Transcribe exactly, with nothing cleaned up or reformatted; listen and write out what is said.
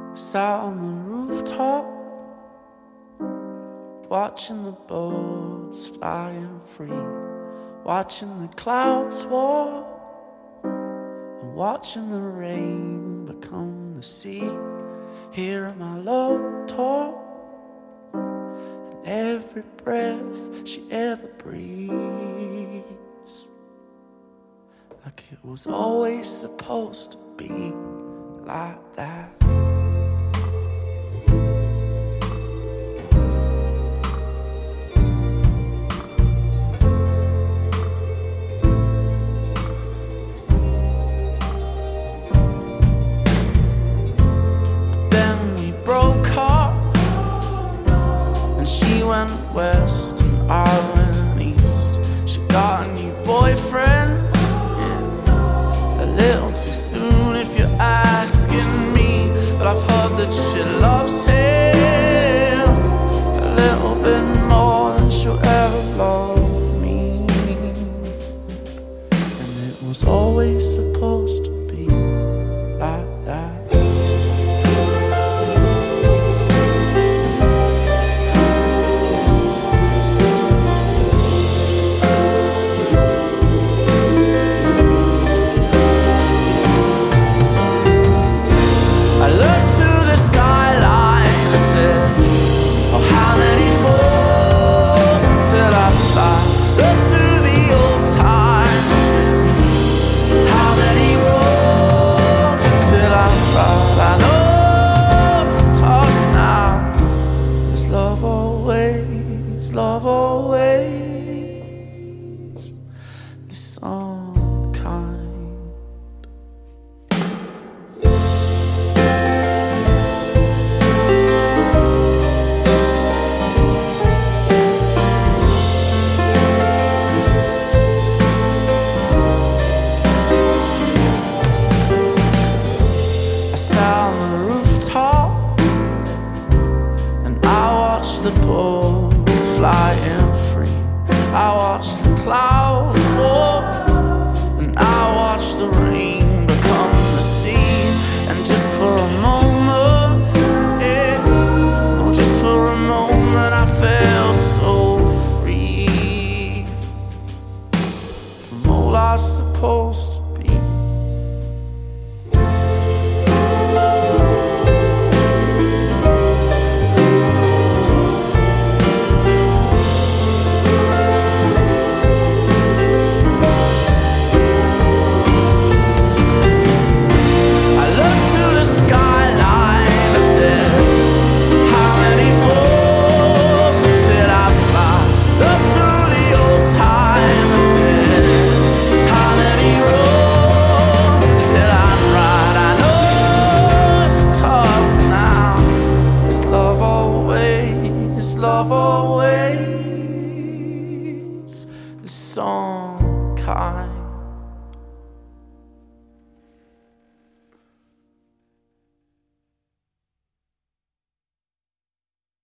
Sat on the rooftop, watching the birds flying free, watching the clouds walk, and watching the rain become the sea. Hearing my love talk, and every breath she ever breathes, like it was always supposed to be like that. She went west and I went east. She got a new boyfriend, yeah. A little too soon if you're asking me, but I've heard that she loves him a little bit more than she'll ever love me. And it was always supposed to be like that. Love always is some kind. I sat on the rooftop and I watched the boat